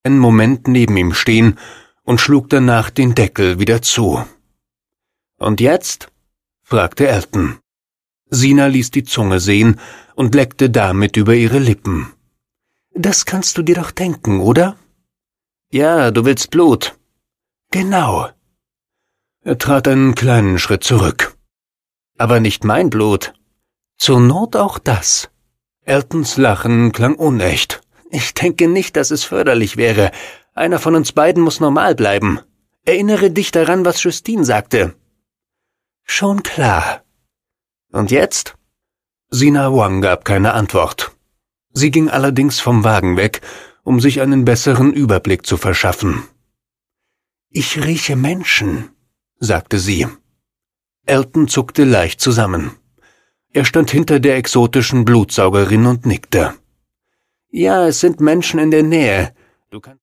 einen Moment neben ihm stehen und schlug danach den Deckel wieder zu. »Und jetzt?« fragte Elton. Sina ließ die Zunge sehen und leckte damit über ihre Lippen. »Das kannst du dir doch denken, oder?« »Ja, du willst Blut.« »Genau.« Er trat einen kleinen Schritt zurück. »Aber nicht mein Blut.« »Zur Not auch das.« Eltons Lachen klang unecht. »Ich denke nicht, dass es förderlich wäre. Einer von uns beiden muss normal bleiben. Erinnere dich daran, was Justine sagte.« »Schon klar.« »Und jetzt?« Sina Wang gab keine Antwort. Sie ging allerdings vom Wagen weg, um sich einen besseren Überblick zu verschaffen. »Ich rieche Menschen«, sagte sie. Elton zuckte leicht zusammen. Er stand hinter der exotischen Blutsaugerin und nickte. »Ja, es sind Menschen in der Nähe. Du kannst